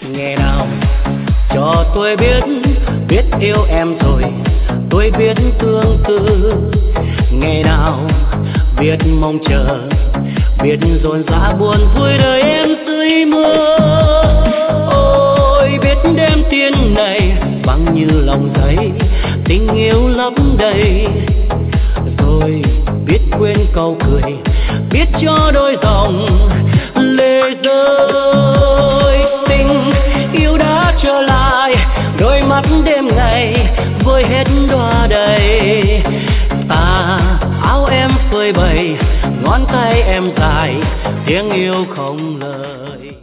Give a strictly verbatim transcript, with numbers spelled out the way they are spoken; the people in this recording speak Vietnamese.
Ngày nào cho tôi biết, biết yêu em rồi tôi biết tương tư. Ngày nào biết mong chờ, biết dồn dã buồn vui đời em dưới mưa. Ôi biết đêm tiên này vắng như lòng giấy, tình yêu lấp đầy. Rồi biết quên câu cười, biết cho đôi dòng lệ rơi. Tình yêu đã trở lại, đôi mắt đêm ngày vơi hết đóa đầy. Tà áo em phơi bày, ngón tay em dài, tiếng yêu không lời.